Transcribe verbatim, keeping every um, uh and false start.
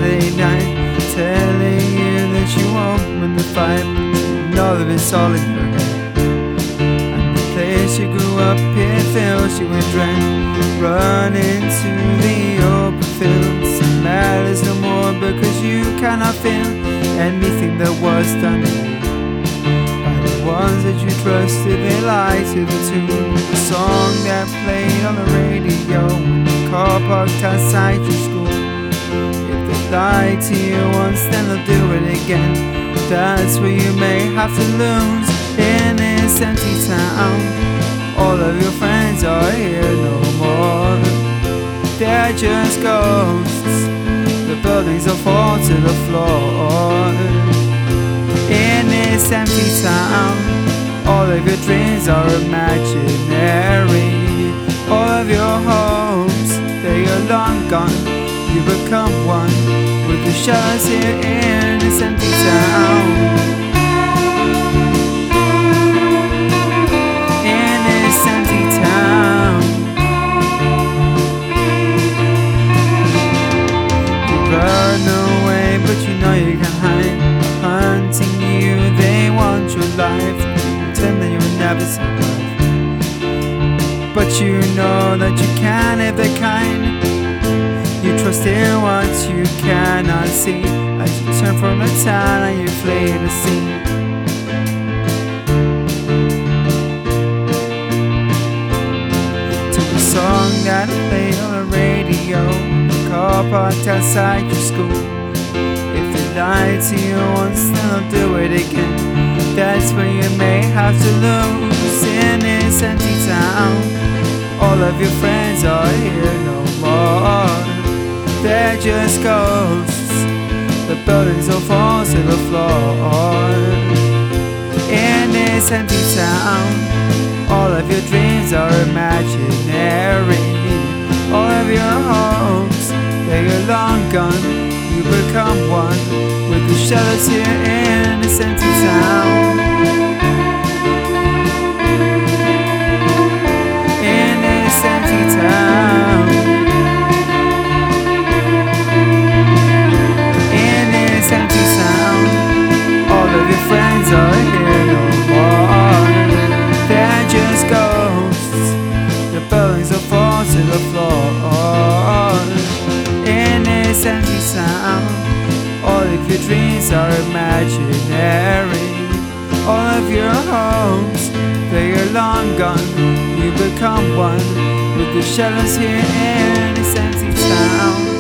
Friday night, telling you that you won't win the fight, but all of it's all in your head. And the place you grew up in fills you with dread. Run into the open fields, it matters no more because you cannot feel anything that was done to you by the ones that you trusted. They lied to the tune, the song that played on the radio in the car parked outside your school. If they lied to you once, then they'll do it again. That's where you may have to lose in this empty town. All of your friends are here no more, they're just ghosts. The buildings will fall to the floor. In this empty town, all of your dreams are imaginary. All of your hopes, they are long gone. You become one with the shadows here in this empty town. In this empty town, you run away, but you know you can hide. Hunting you, they want your life. Pretend that you'll never survive, but you know that you can if they're kind. You trust in what you cannot see as you turn from the town and you flee the sea. To the song that played on the radio, the car parked outside your school. If they lied to you once, then they'll do it again. That's where you may have to lose in this empty town. All of your friends are here no more, they're just ghosts. The buildings will fall to the floor. In this empty town, all of your dreams are imaginary. All of your hopes, they are long gone. You become one with the shadows here in this empty town. In this empty town, empty town, all of your friends are here no more, they're just ghosts. The buildings will fall to the floor. In this empty town, all of your dreams are imaginary. All of your hopes, they are long gone. You become one with the shadows here in this empty town.